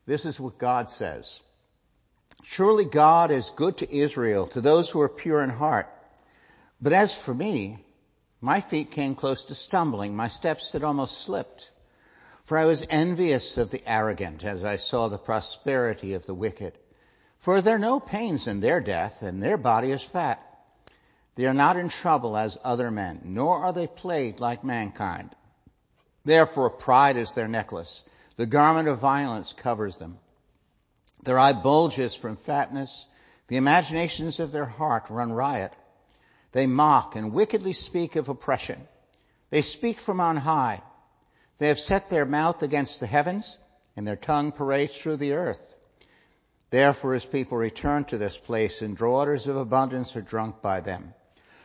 This is what God says. Surely God is good to Israel, to those who are pure in heart. But as for me, my feet came close to stumbling. My steps had almost slipped. For I was envious of the arrogant as I saw the prosperity of the wicked. For there are no pains in their death, and their body is fat. They are not in trouble as other men, nor are they plagued like mankind. Therefore pride is their necklace. The garment of violence covers them. Their eye bulges from fatness. The imaginations of their heart run riot. They mock and wickedly speak of oppression. They speak from on high. They have set their mouth against the heavens, and their tongue parades through the earth. Therefore his people return to this place, and waters of abundance are drunk by them.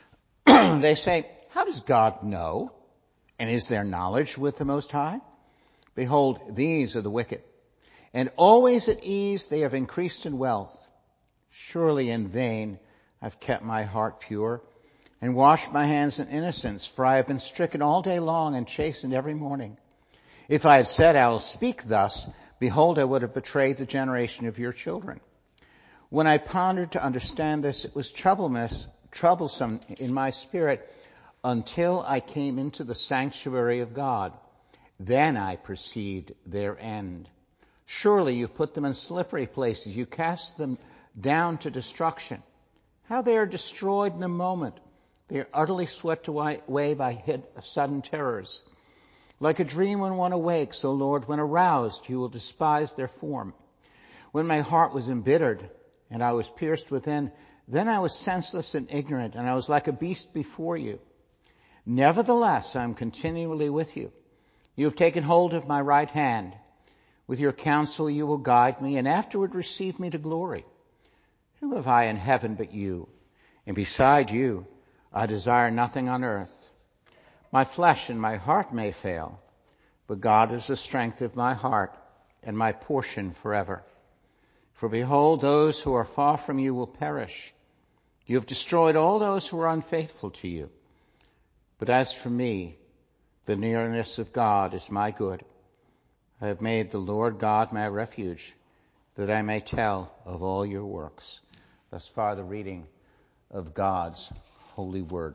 They say, how does God know? And is there knowledge with the Most High? Behold, these are the wicked. And always at ease they have increased in wealth. Surely in vain I've kept my heart pure and washed my hands in innocence, for I have been stricken all day long and chastened every morning. If I had said, I will speak thus, behold, I would have betrayed the generation of your children. When I pondered to understand this, it was troublesome in my spirit until I came into the sanctuary of God. Then I perceived their end. Surely you put them in slippery places. You cast them down to destruction. How they are destroyed in a moment. They are utterly swept away by sudden terrors. Like a dream when one awakes, O Lord, when aroused, you will despise their form. When my heart was embittered and I was pierced within, then I was senseless and ignorant, and I was like a beast before you. Nevertheless, I am continually with you. You have taken hold of my right hand. With your counsel you will guide me, and afterward receive me to glory. Who have I in heaven but you? And beside you, I desire nothing on earth. My flesh and my heart may fail, but God is the strength of my heart and my portion forever. For behold, those who are far from you will perish. You have destroyed all those who are unfaithful to you. But as for me, the nearness of God is my good. I have made the Lord God my refuge, that I may tell of all your works. Thus far the reading of God's holy word.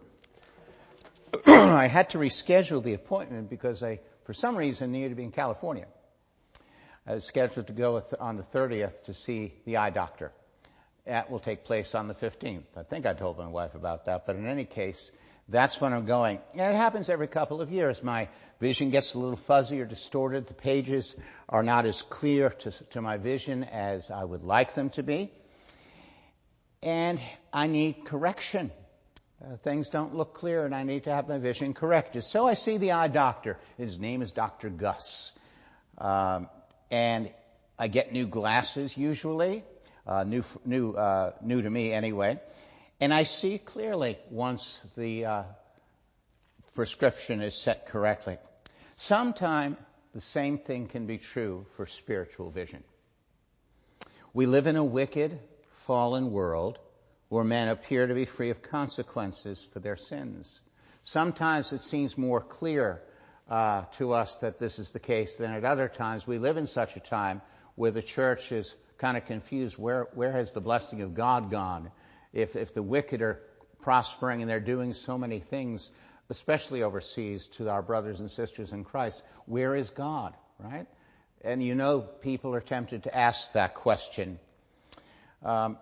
I had to reschedule the appointment because I, for some reason, needed to be in California. I was scheduled to go on the 30th to see the eye doctor. That will take place on the 15th. I think I told my wife about that, but in any case, that's when I'm going. And it happens every couple of years. My vision gets a little fuzzy or distorted. The pages are not as clear to my vision as I would like them to be. And I need correction. Things don't look clear, and I need to have my vision corrected. So I see the eye doctor. His name is Dr. Gus. And I get new glasses usually, new to me anyway. And I see clearly once the prescription is set correctly. Sometime the same thing can be true for spiritual vision. We live in a wicked, fallen world where men appear to be free of consequences for their sins. Sometimes it seems more clear to us that this is the case than at other times. We live in such a time where the church is kind of confused. Where has the blessing of God gone? If the wicked are prospering and they're doing so many things, especially overseas, to our brothers and sisters in Christ, where is God, right? And you know people are tempted to ask that question. And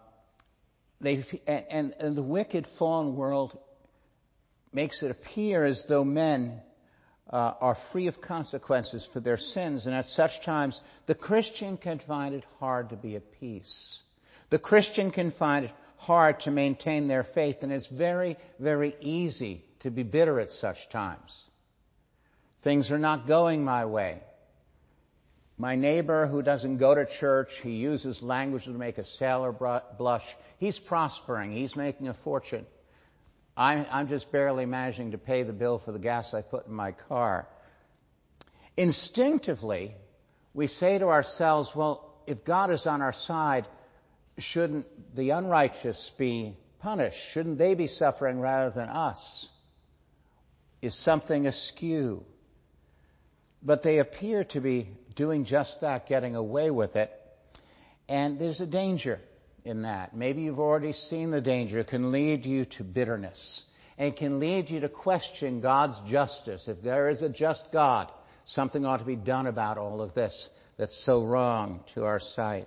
the wicked, fallen world makes it appear as though men are free of consequences for their sins, and at such times the Christian can find it hard to be at peace. The Christian can find it hard to maintain their faith, and it's very, very easy to be bitter at such times. Things are not going my way. My neighbor who doesn't go to church, he uses language to make a sailor blush. He's prospering. He's making a fortune. I'm just barely managing to pay the bill for the gas I put in my car. Instinctively, we say to ourselves, well, if God is on our side, shouldn't the unrighteous be punished? Shouldn't they be suffering rather than us? Is something askew? But they appear to be doing just that, getting away with it. And there's a danger in that. Maybe you've already seen the danger. It can lead you to bitterness. And it can lead you to question God's justice. If there is a just God, something ought to be done about all of this that's so wrong to our sight.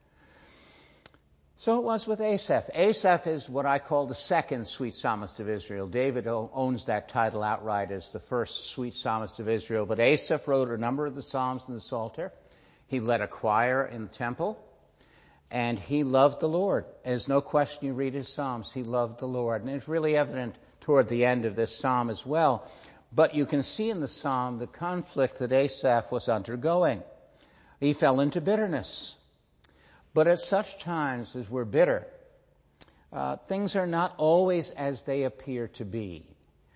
So it was with Asaph. Asaph is what I call the second sweet psalmist of Israel. David owns that title outright as the first sweet psalmist of Israel. But Asaph wrote a number of the psalms in the Psalter. He led a choir in the temple. And he loved the Lord. There's no question you read his psalms. He loved the Lord. And it's really evident toward the end of this psalm as well. But you can see in the psalm the conflict that Asaph was undergoing. He fell into bitterness. But at such times as we're bitter, things are not always as they appear to be.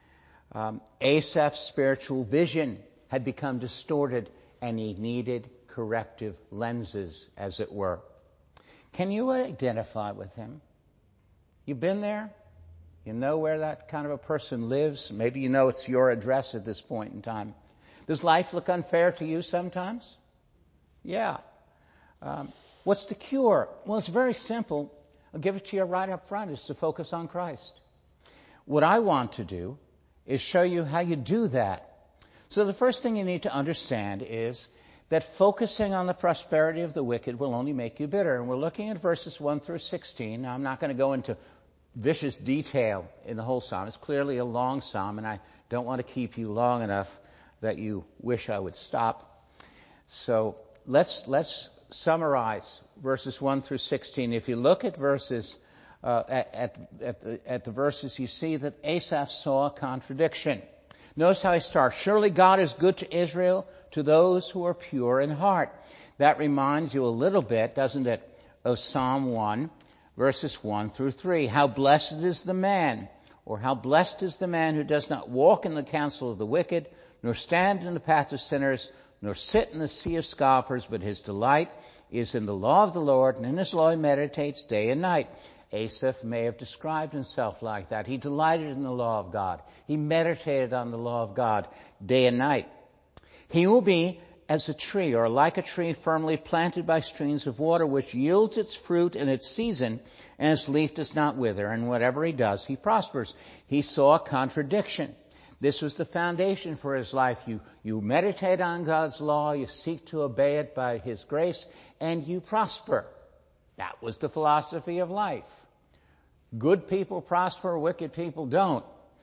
Asaph's spiritual vision had become distorted, and he needed corrective lenses, as it were. Can you identify with him? You've been there? You know where that kind of a person lives? Maybe you know it's your address at this point in time. Does life look unfair to you sometimes? Yeah. What's the cure? Well, it's very simple. I'll give it to you right up front. It's to focus on Christ. What I want to do is show you how you do that. So the first thing you need to understand is that focusing on the prosperity of the wicked will only make you bitter. And we're looking at verses 1 through 16. Now, I'm not going to go into vicious detail in the whole psalm. It's clearly a long psalm, and I don't want to keep you long enough that you wish I would stop. So let's summarize verses 1 through 16. If you look at verses at the verses, you see that Asaph saw a contradiction. Notice how he starts. Surely God is good to Israel, to those who are pure in heart. That reminds you a little bit, doesn't it, of Psalm 1, verses 1 through 3. How blessed is the man, or how blessed is the man who does not walk in the counsel of the wicked, nor stand in the path of sinners, nor sit in the seat of scoffers, but his delight is in the law of the Lord, and in his law he meditates day and night. Asaph may have described himself like that. He delighted in the law of God. He meditated on the law of God day and night. He will be as a tree, or like a tree firmly planted by streams of water, which yields its fruit in its season, and its leaf does not wither, and whatever he does, he prospers. He saw a contradiction. This was the foundation for his life. You meditate on God's law, you seek to obey it by his grace, and you prosper. That was the philosophy of life. Good people prosper, wicked people don't.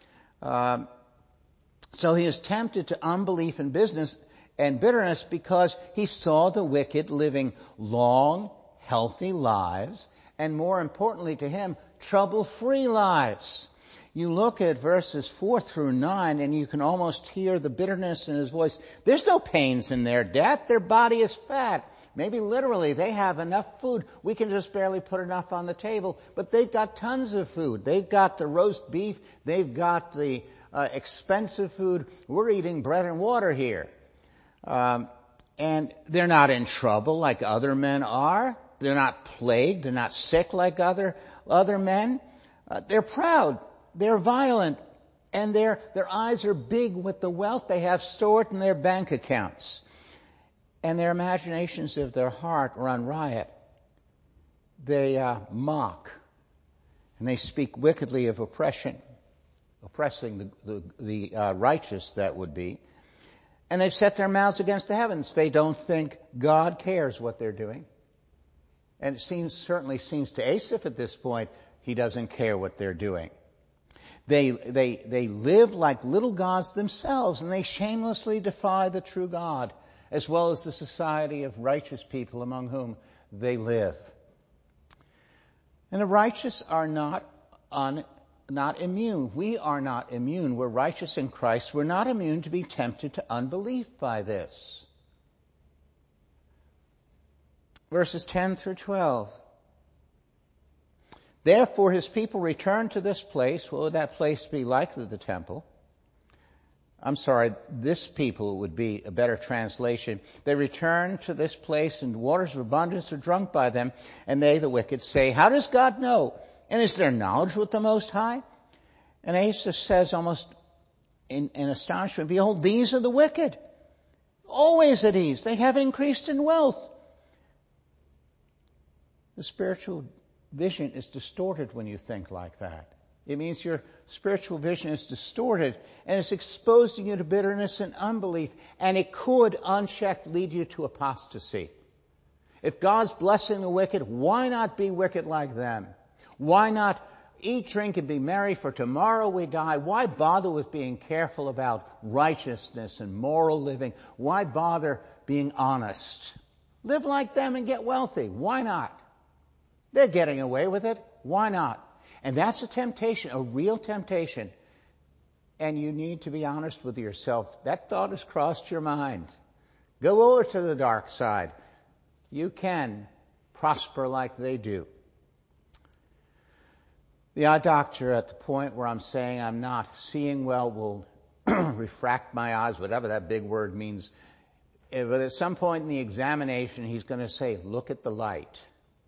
So he is tempted to unbelief and bitterness because he saw the wicked living long, healthy lives, and more importantly to him, trouble-free lives. You look at verses 4 through 9, and you can almost hear the bitterness in his voice. There's no pains in their death. Their body is fat. Maybe literally, they have enough food. We can just barely put enough on the table. But they've got tons of food. They've got the roast beef. They've got the expensive food. We're eating bread and water here. And they're not in trouble like other men are. They're not plagued. They're not sick like other men. They're proud. They're violent. And their eyes are big with the wealth they have stored in their bank accounts. And their imaginations of their heart run riot. They mock. And they speak wickedly of oppressing the righteous, that would be. And they've set their mouths against the heavens. They don't think God cares what they're doing. And it certainly seems to Asaph at this point, he doesn't care what they're doing. They live like little gods themselves, and they shamelessly defy the true God, as well as the society of righteous people among whom they live. And the righteous are not immune. We are not immune. We're righteous in Christ. We're not immune to be tempted to unbelief by this. Verses 10 through 12. Therefore his people returned to this place. What would that place be? Likely the temple. I'm sorry, this people would be a better translation. They return to this place, and waters of abundance are drunk by them. And they, the wicked, say, how does God know? And is there knowledge with the Most High? And Asaph says almost in astonishment, behold, these are the wicked. Always at ease. They have increased in wealth. The spiritual vision is distorted when you think like that. It means your spiritual vision is distorted and it's exposing you to bitterness and unbelief, and it could, unchecked, lead you to apostasy. If God's blessing the wicked, why not be wicked like them? Why not eat, drink, and be merry, for tomorrow we die? Why bother with being careful about righteousness and moral living? Why bother being honest? Live like them and get wealthy. Why not? They're getting away with it. Why not? And that's a temptation, a real temptation. And you need to be honest with yourself. That thought has crossed your mind. Go over to the dark side. You can prosper like they do. The eye doctor, at the point where I'm saying I'm not seeing well, will refract my eyes, whatever that big word means. But at some point in the examination, he's going to say, look at the light.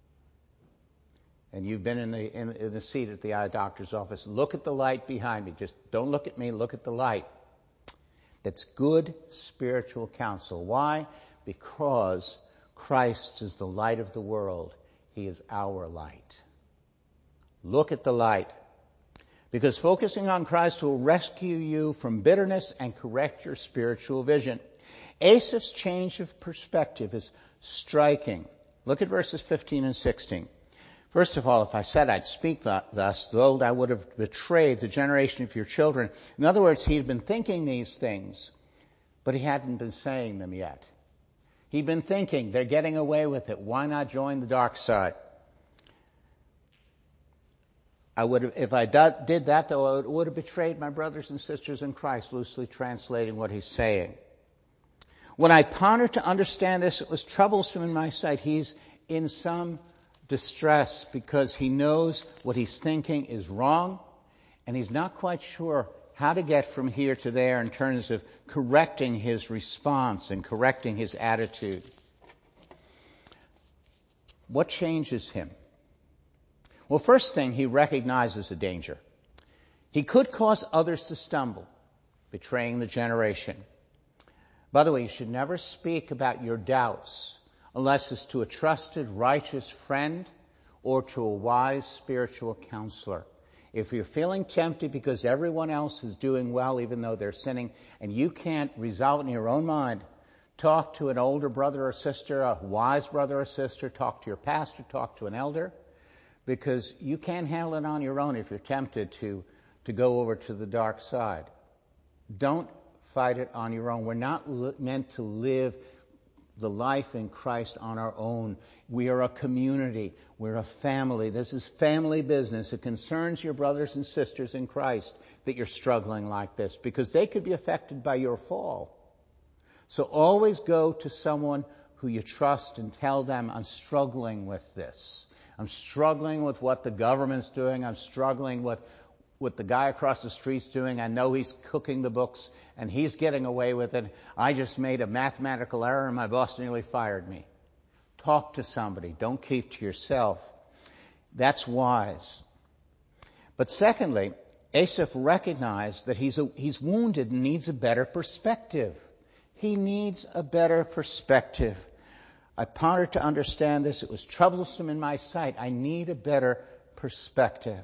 And you've been in the seat at the eye doctor's office. Look at the light behind me. Just don't look at me. Look at the light. That's good spiritual counsel. Why? Because Christ is the light of the world. He is our light. Look at the light. Because focusing on Christ will rescue you from bitterness and correct your spiritual vision. Asaph's change of perspective is striking. Look at verses 15 and 16. First of all, if I said I'd speak thus, though I would have betrayed the generation of your children. In other words, he had been thinking these things, but he hadn't been saying them yet. He'd been thinking, they're getting away with it. Why not join the dark side? If I did that, though, I would have betrayed my brothers and sisters in Christ, loosely translating what he's saying. When I pondered to understand this, it was troublesome in my sight. He's in some distress because he knows what he's thinking is wrong, and he's not quite sure how to get from here to there in terms of correcting his response and correcting his attitude. What changes him? Well, first thing, he recognizes a danger. He could cause others to stumble, betraying the generation. By the way, you should never speak about your doubts unless it's to a trusted, righteous friend or to a wise spiritual counselor. If you're feeling tempted because everyone else is doing well even though they're sinning and you can't resolve it in your own mind, talk to an older brother or sister, a wise brother or sister, talk to your pastor, talk to an elder, because you can't handle it on your own if you're tempted to go over to the dark side. Don't fight it on your own. We're not meant to live the life in Christ on our own. We are a community. We're a family. This is family business. It concerns your brothers and sisters in Christ that you're struggling like this, because they could be affected by your fall. So always go to someone who you trust and tell them, I'm struggling with this. I'm struggling with what the government's doing. I'm struggling with what the guy across the street's doing. I know he's cooking the books and he's getting away with it. I just made a mathematical error and my boss nearly fired me. Talk to somebody. Don't keep to yourself. That's wise. But secondly, Asaph recognized that he's wounded and needs a better perspective. He needs a better perspective. I pondered to understand this. It was troublesome in my sight. I need a better perspective.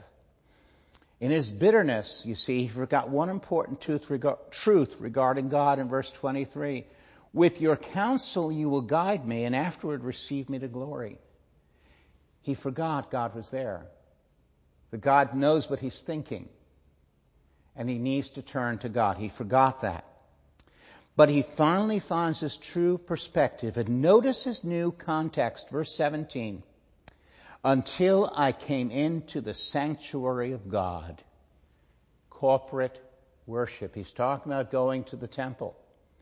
In his bitterness, you see, he forgot one important truth regarding God in verse 23. With your counsel you will guide me, and afterward receive me to glory. He forgot God was there. That God knows what he's thinking. And he needs to turn to God. He forgot that. But he finally finds his true perspective. And notice his new context, verse 17. Until I came into the sanctuary of God. Corporate worship. He's talking about going to the temple.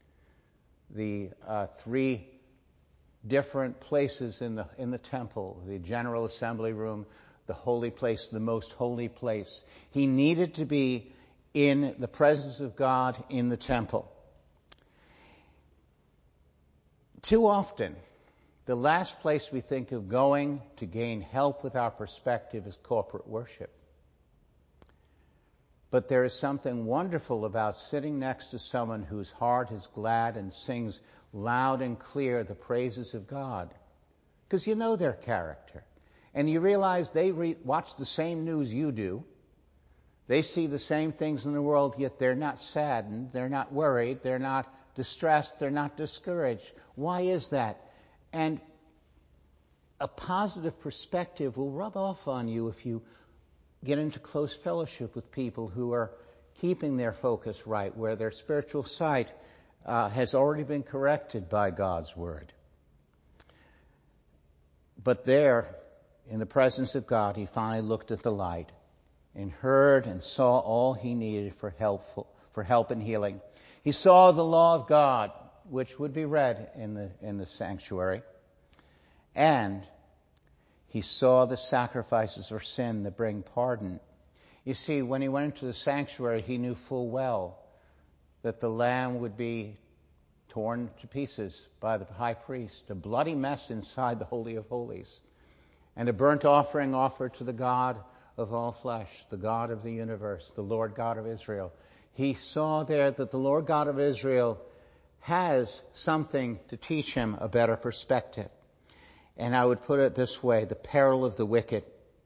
The three different places in the temple. The general assembly room, the holy place, the most holy place. He needed to be in the presence of God in the temple. Too often, the last place we think of going to gain help with our perspective is corporate worship. But there is something wonderful about sitting next to someone whose heart is glad and sings loud and clear the praises of God. Because you know their character. And you realize they watch the same news you do. They see the same things in the world, yet they're not saddened, they're not worried, they're not distressed, they're not discouraged. Why is that? And a positive perspective will rub off on you if you get into close fellowship with people who are keeping their focus right, where their spiritual sight has already been corrected by God's Word. But there, in the presence of God, he finally looked at the light and heard and saw all he needed for help and healing. He saw the law of God, which would be read in the sanctuary, and he saw the sacrifices for sin that bring pardon. You see, when he went into the sanctuary, he knew full well that the lamb would be torn to pieces by the high priest, a bloody mess inside the Holy of Holies, and a burnt offering offered to the God of all flesh, the God of the universe, the Lord God of Israel. He saw there that the Lord God of Israel has something to teach him a better perspective. And I would put it this way, the peril of the wicked.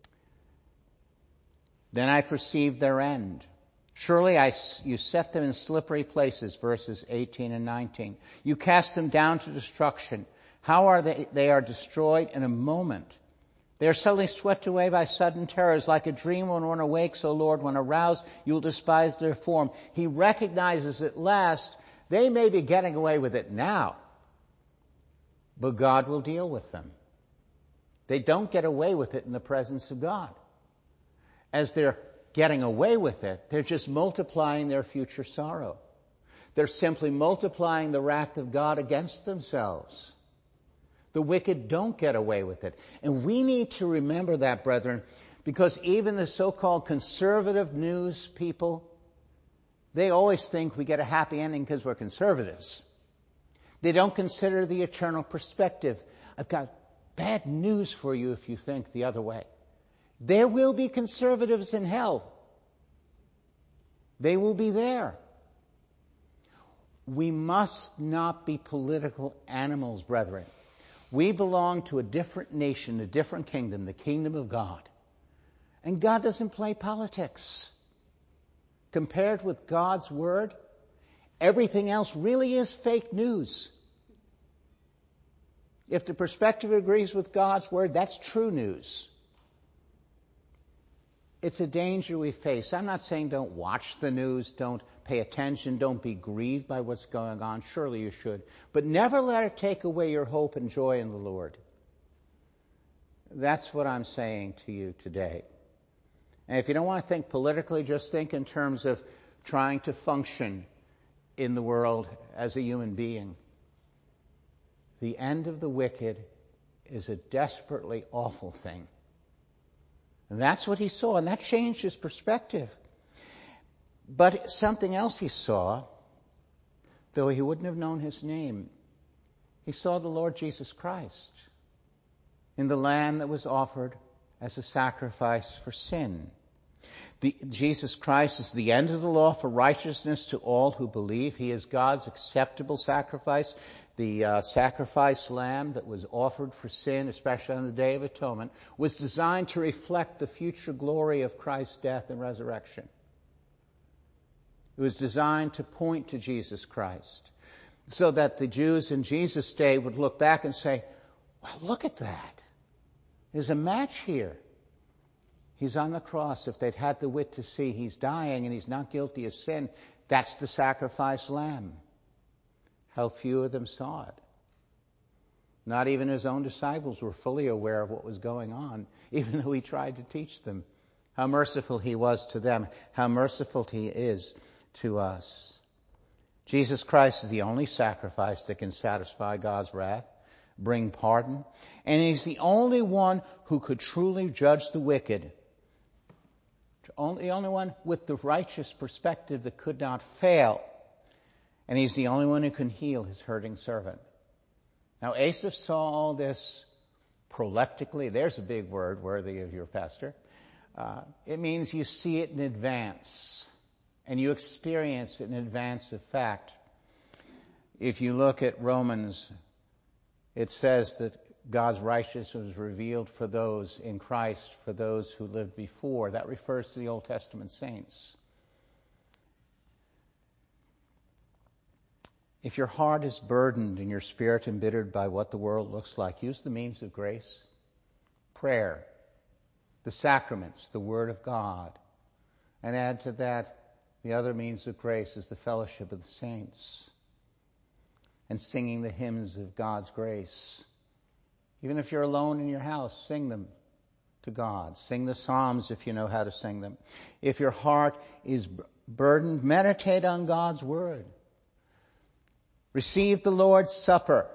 Then I perceived their end. Surely you set them in slippery places, verses 18 and 19. You cast them down to destruction. How are they? They are destroyed in a moment. They are suddenly swept away by sudden terrors, like a dream when one awakes, O Lord, when aroused, you will despise their form. He recognizes at last they may be getting away with it now, but God will deal with them. They don't get away with it in the presence of God. As they're getting away with it, they're just multiplying their future sorrow. They're simply multiplying the wrath of God against themselves. The wicked don't get away with it. And we need to remember that, brethren, because even the so-called conservative news people, they always think we get a happy ending because we're conservatives. They don't consider the eternal perspective. I've got bad news for you if you think the other way. There will be conservatives in hell. They will be there. We must not be political animals, brethren. We belong to a different nation, a different kingdom, the kingdom of God. And God doesn't play politics. Compared with God's Word, everything else really is fake news. If the perspective agrees with God's Word, that's true news. It's a danger we face. I'm not saying don't watch the news, don't pay attention, don't be grieved by what's going on. Surely you should. But never let it take away your hope and joy in the Lord. That's what I'm saying to you today. And if you don't want to think politically, just think in terms of trying to function in the world as a human being. The end of the wicked is a desperately awful thing. And that's what he saw, and that changed his perspective. But something else he saw, though he wouldn't have known his name, he saw the Lord Jesus Christ in the Lamb that was offered as a sacrifice for sin. Jesus Christ is the end of the law for righteousness to all who believe. He is God's acceptable sacrifice, the sacrifice lamb that was offered for sin, especially on the Day of Atonement, was designed to reflect the future glory of Christ's death and resurrection. It was designed to point to Jesus Christ, so that the Jews in Jesus' day would look back and say, well, look at that. There's a match here. He's on the cross. If they'd had the wit to see he's dying and he's not guilty of sin, that's the sacrifice lamb. How few of them saw it. Not even his own disciples were fully aware of what was going on, even though he tried to teach them. How merciful he was to them. How merciful he is to us. Jesus Christ is the only sacrifice that can satisfy God's wrath, bring pardon, and he's the only one who could truly judge the wicked. The only one with the righteous perspective that could not fail. And he's the only one who can heal his hurting servant. Now, Asaph saw all this proleptically. There's a big word worthy of your pastor. It means you see it in advance. and you experience it in advance of fact. If you look at Romans, it says that God's righteousness was revealed for those in Christ, for those who lived before. That refers to the Old Testament saints. If your heart is burdened and your spirit embittered by what the world looks like, use the means of grace, prayer, the sacraments, the Word of God, and add to that the other means of grace is the fellowship of the saints and singing the hymns of God's grace. Even if you're alone in your house, sing them to God. Sing the Psalms if you know how to sing them. If your heart is burdened, meditate on God's Word. Receive the Lord's Supper.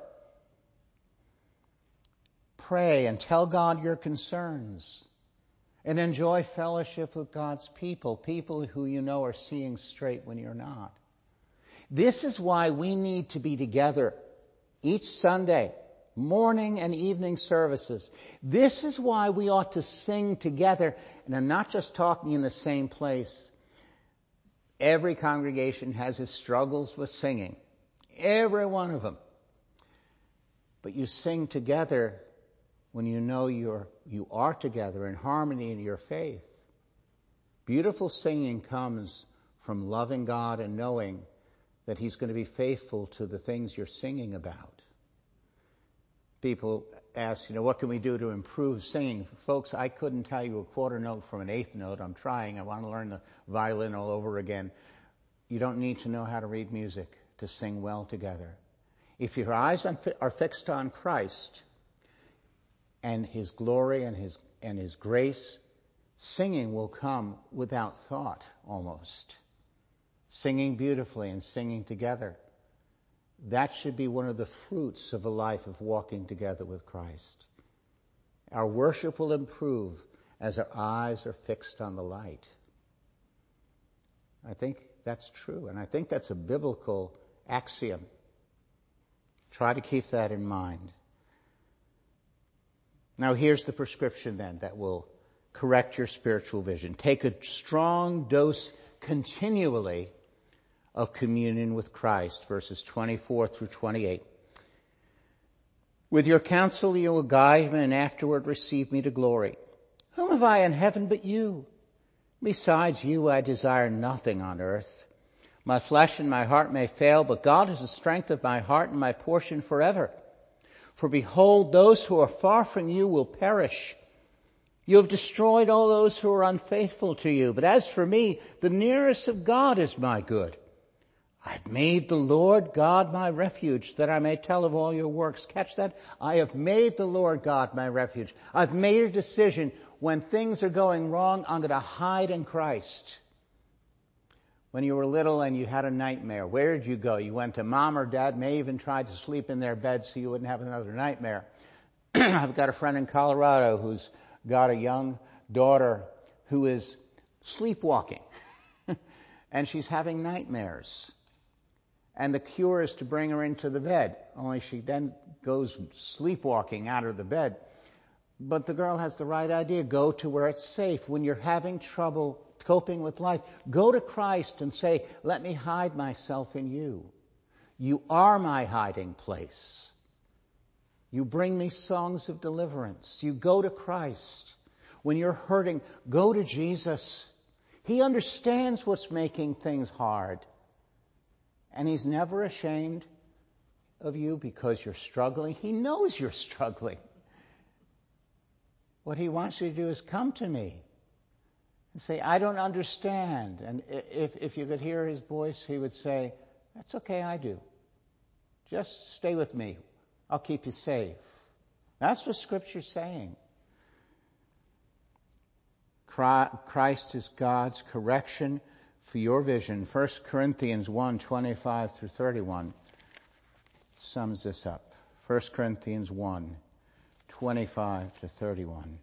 Pray and tell God your concerns. And enjoy fellowship with God's people, people who you know are seeing straight when you're not. This is why we need to be together each Sunday, morning and evening services. This is why we ought to sing together. And I'm not just talking in the same place. Every congregation has its struggles with singing. Every one of them. But you sing together when you know you are together in harmony in your faith. Beautiful singing comes from loving God and knowing that He's going to be faithful to the things you're singing about. People ask, what can we do to improve singing? Folks, I couldn't tell you a quarter note from an eighth note. I'm trying. I want to learn the violin all over again. You don't need to know how to read music to sing well together. If your eyes are fixed on Christ and His glory and His grace, singing will come without thought almost. Singing beautifully and singing together. That should be one of the fruits of a life of walking together with Christ. Our worship will improve as our eyes are fixed on the light. I think that's true, and I think that's a biblical axiom. Try to keep that in mind. Now here's the prescription then that will correct your spiritual vision. Take a strong dose continually of communion with Christ, verses 24 through 28. With your counsel you will guide me and afterward receive me to glory. Whom have I in heaven but you? Besides you I desire nothing on earth. My flesh and my heart may fail, but God is the strength of my heart and my portion forever. For behold, those who are far from you will perish. You have destroyed all those who are unfaithful to you. But as for me, the nearest of God is my good. I've made the Lord God my refuge, that I may tell of all your works. Catch that? I have made the Lord God my refuge. I've made a decision. When things are going wrong, I'm going to hide in Christ. When you were little and you had a nightmare, where did you go? You went to mom or dad, may even tried to sleep in their bed so you wouldn't have another nightmare. I've got a friend in Colorado who's got a young daughter who is sleepwalking. And she's having nightmares. And the cure is to bring her into the bed. Only she then goes sleepwalking out of the bed. But the girl has the right idea. Go to where it's safe. When you're having trouble coping with life, go to Christ and say, let me hide myself in you. You are my hiding place. You bring me songs of deliverance. You go to Christ. When you're hurting, go to Jesus. He understands what's making things hard. And He's never ashamed of you because you're struggling. He knows you're struggling. What He wants you to do is come to me and say, I don't understand. And if you could hear His voice, He would say, that's okay, I do. Just stay with me. I'll keep you safe. That's what Scripture's saying. Christ is God's correction for your vision. 1 Corinthians 1, 25 through 31 sums this up. 1 Corinthians 1, 25 to 31.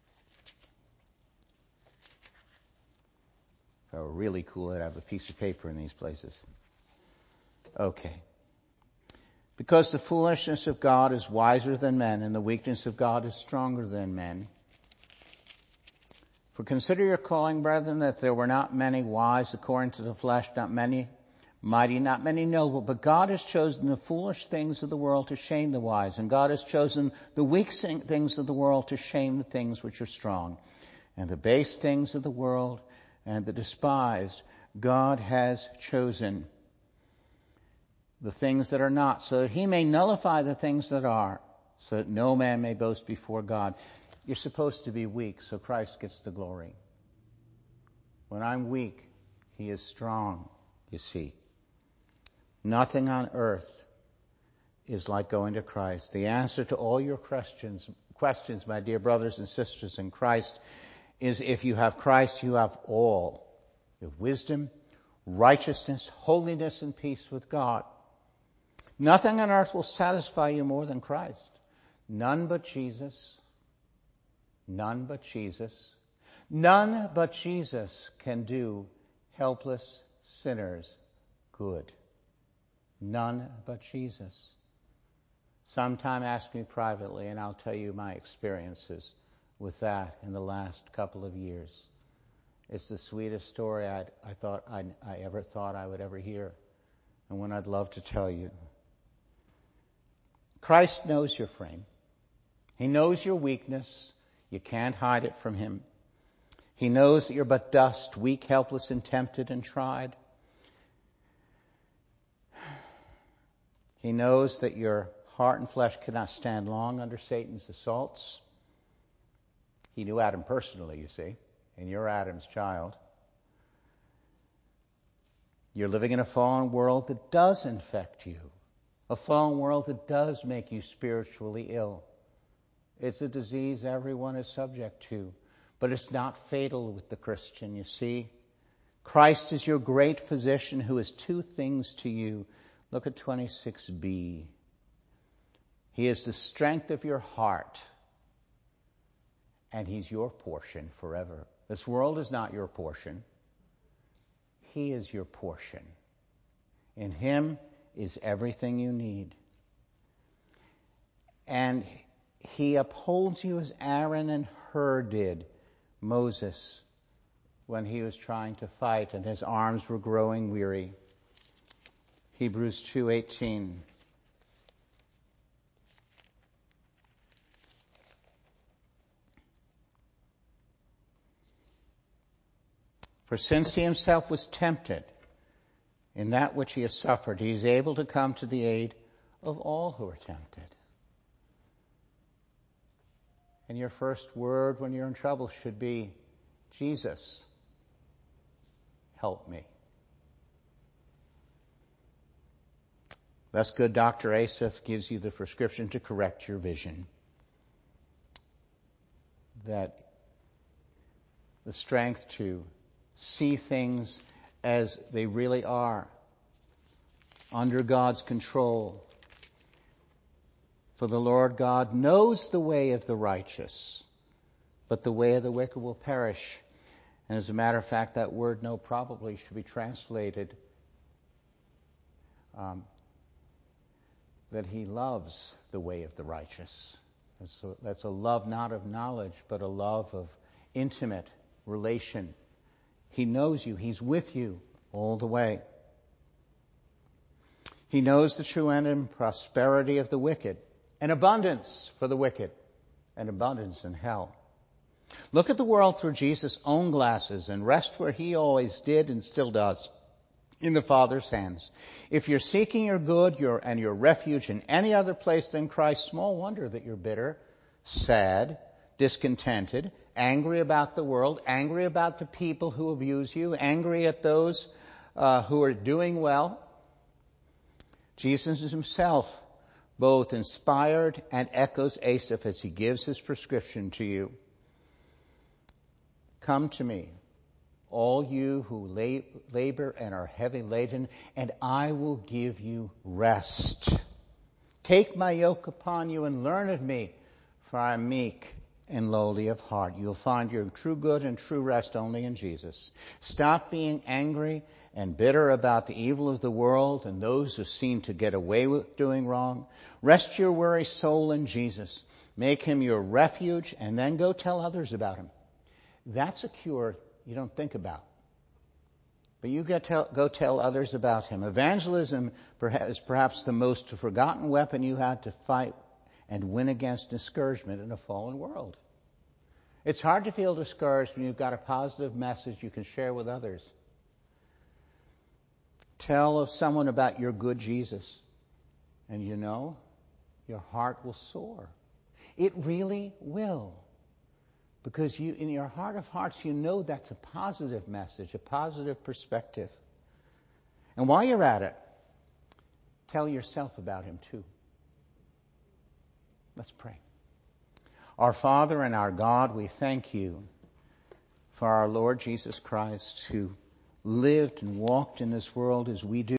If I were really cool, I'd have a piece of paper in these places. Okay. Because the foolishness of God is wiser than men, and the weakness of God is stronger than men. For consider your calling, brethren, that there were not many wise according to the flesh, not many mighty, not many noble, but God has chosen the foolish things of the world to shame the wise, and God has chosen the weak things of the world to shame the things which are strong, and the base things of the world and the despised God has chosen, the things that are not, so that he may nullify the things that are, so that no man may boast before God. You're supposed to be weak, so Christ gets the glory. When I'm weak, he is strong, you see. Nothing on earth is like going to Christ. The answer to all your questions, my dear brothers and sisters in Christ, is if you have Christ, you have all. You have wisdom, righteousness, holiness, and peace with God. Nothing on earth will satisfy you more than Christ. None but Jesus. None but Jesus. None but Jesus can do helpless sinners good. None but Jesus. Sometime ask me privately, and I'll tell you my experiences with that in the last couple of years. It's the sweetest story I ever thought I would ever hear, and one I'd love to tell you. Christ knows your frame. He knows your weakness. You can't hide it from him. He knows that you're but dust, weak, helpless, and tempted and tried. He knows that your heart and flesh cannot stand long under Satan's assaults. He knew Adam personally, you see, and you're Adam's child. You're living in a fallen world that does infect you, a fallen world that does make you spiritually ill. It's a disease everyone is subject to, but it's not fatal with the Christian, you see. Christ is your great physician who is two things to you. Look at 26b. He is the strength of your heart, and he's your portion forever. This world is not your portion. He is your portion. In him is everything you need. And he upholds you as Aaron and Hur did, Moses, when he was trying to fight and his arms were growing weary. Hebrews 2:18. For since he himself was tempted in that which he has suffered, he is able to come to the aid of all who are tempted. And your first word when you're in trouble should be, Jesus, help me. Thus good Dr. Asaph gives you the prescription to correct your vision. That the strength to see things as they really are, under God's control. For the Lord God knows the way of the righteous, but the way of the wicked will perish. And as a matter of fact, that word know probably should be translated that he loves the way of the righteous. That's a love not of knowledge, but a love of intimate relation. He knows you. He's with you all the way. He knows the true end and prosperity of the wicked, and abundance for the wicked, and abundance in hell. Look at the world through Jesus' own glasses and rest where he always did and still does, in the Father's hands. If you're seeking your good and your refuge in any other place than Christ, small wonder that you're bitter, sad, discontented, angry about the world, angry about the people who abuse you, angry at those who are doing well. Jesus himself both inspired and echoes Asaph as he gives his prescription to you. Come to me, all you who labor and are heavy laden, and I will give you rest. Take my yoke upon you and learn of me, for I am meek and lowly of heart. You'll find your true good and true rest only in Jesus. Stop being angry and bitter about the evil of the world and those who seem to get away with doing wrong. Rest your weary soul in Jesus. Make him your refuge, and then go tell others about him. That's a cure you don't think about. But you go tell others about him. Evangelism is perhaps the most forgotten weapon you had to fight and win against discouragement in a fallen world. It's hard to feel discouraged when you've got a positive message you can share with others. Tell someone about your good Jesus, and you know, your heart will soar. It really will. Because in your heart of hearts, you know that's a positive message, a positive perspective. And while you're at it, tell yourself about him too. Let's pray. Our Father and our God, we thank you for our Lord Jesus Christ, who lived and walked in this world as we do.